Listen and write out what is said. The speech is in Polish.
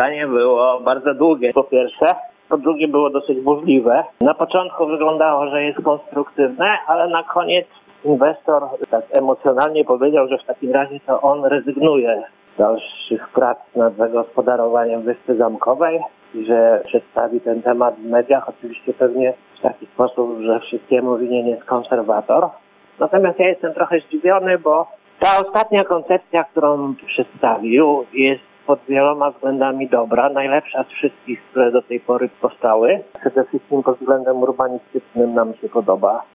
spotkanie było bardzo długie, po pierwsze. Po drugie było dosyć burzliwe. Na początku wyglądało, że jest konstruktywne, ale na koniec inwestor tak emocjonalnie powiedział, że w takim razie to on rezygnuje z dalszych prac nad zagospodarowaniem Wyspy Zamkowej i że przedstawi ten temat w mediach, oczywiście pewnie w taki sposób, że wszystkiemu winien jest konserwator. Natomiast ja jestem trochę zdziwiony, bo ta ostatnia koncepcja, którą przedstawił, jest pod wieloma względami dobra, najlepsza z wszystkich, które do tej pory powstały. Przede wszystkim pod względem urbanistycznym nam się podoba.